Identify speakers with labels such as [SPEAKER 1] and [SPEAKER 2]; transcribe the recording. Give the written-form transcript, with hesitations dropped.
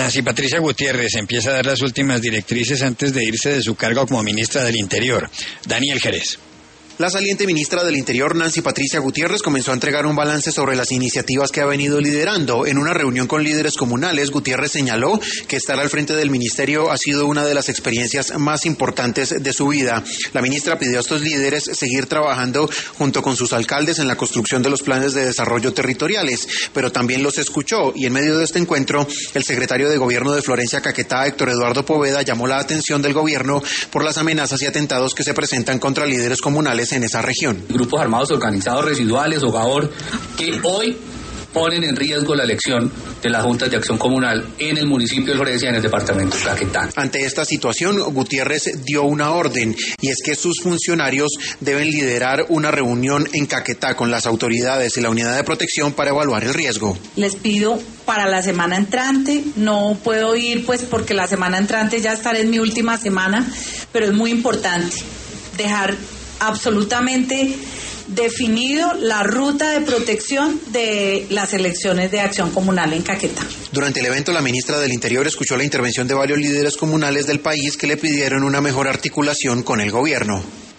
[SPEAKER 1] Nancy Patricia Gutiérrez empieza a dar las últimas directrices antes de irse de su cargo como ministra del Interior. Daniel Jerez.
[SPEAKER 2] La saliente ministra del Interior, Nancy Patricia Gutiérrez, comenzó a entregar un balance sobre las iniciativas que ha venido liderando. En una reunión con líderes comunales, Gutiérrez señaló que estar al frente del ministerio ha sido una de las experiencias más importantes de su vida. La ministra pidió a estos líderes seguir trabajando junto con sus alcaldes en la construcción de los planes de desarrollo territoriales, pero también los escuchó, y en medio de este encuentro, el secretario de Gobierno de Florencia, Caquetá, Héctor Eduardo Poveda, llamó la atención del gobierno por las amenazas y atentados que se presentan contra líderes comunales en esa región.
[SPEAKER 3] Grupos armados organizados residuales o GAOR que hoy ponen en riesgo la elección de las juntas de acción comunal en el municipio de Florencia, en el departamento de Caquetá.
[SPEAKER 2] Ante esta situación, Gutiérrez dio una orden, y es que sus funcionarios deben liderar una reunión en Caquetá con las autoridades y la unidad de protección para evaluar el riesgo.
[SPEAKER 4] Les pido para la semana entrante, no puedo ir pues porque la semana entrante ya estaré en mi última semana, pero es muy importante dejar absolutamente definido la ruta de protección de las elecciones de acción comunal en Caquetá.
[SPEAKER 2] Durante el evento, la ministra del Interior escuchó la intervención de varios líderes comunales del país que le pidieron una mejor articulación con el gobierno.